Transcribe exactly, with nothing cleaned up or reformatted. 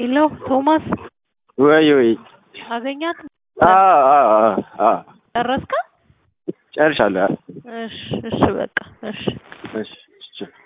ሄሎ ቶማስ ወይ ወይ አገኛት አ አ አ ጨረስካ? ጨርሻለሁ። እሺ እሺ በቃ እሺ እሺ